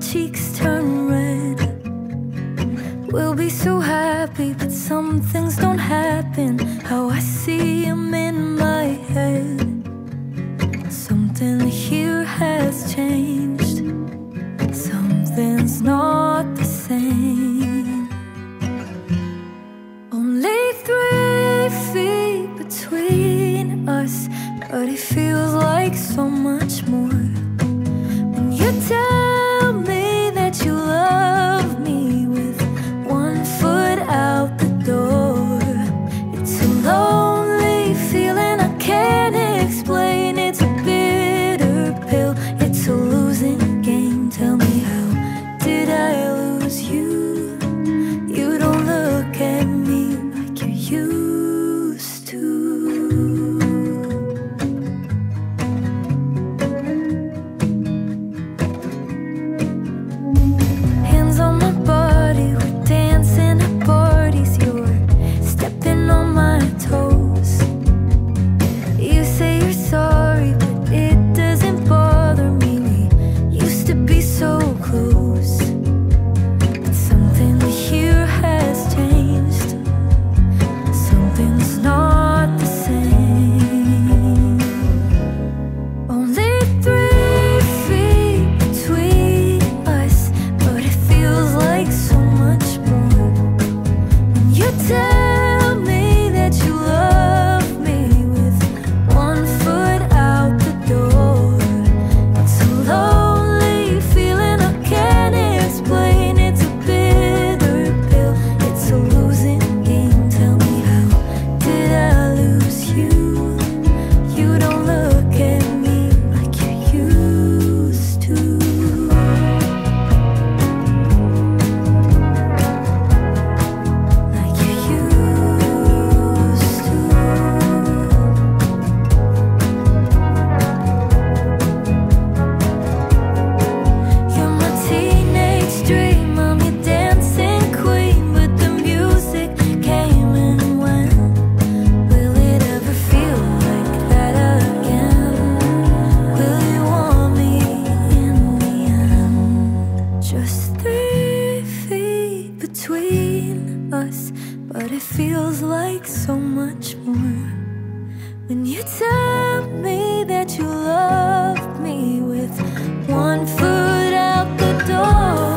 cheeks turn red. We'll be so happy, but some things don't happen how I see them in my head. Something here has changed. Something's not the same. Only 3 feet between us, but it feels like so much more. When you tell me that you love me with 1 foot out the door, it's a lonely feeling I can't explain. It's a bitter pill, it's a losing game. Tell me, how did I lose you? You don't look at me like you used to. Hands on my body, we're dancing at parties. You're stepping on my toes. You say you're sorry, but it doesn't bother me. We used to be so close, but something here has changed. Something's not the same. Only 3 feet between us, but it feels like so much more. When you tell me that you love me with 1 foot out the door, it's a lonely feeling I can't explain. It's a bitter pill, it's a losing game. Tell me, how did I lose you? You don't look at me like you used to. Like you used to. You're my teenage dream, I'm your dancing queen, but the music came and went. Will it ever feel like that again? Will you want me in the end? Just 3 feet between us, but it feels like so much more. When you tell me that you love me with 1 foot out the door.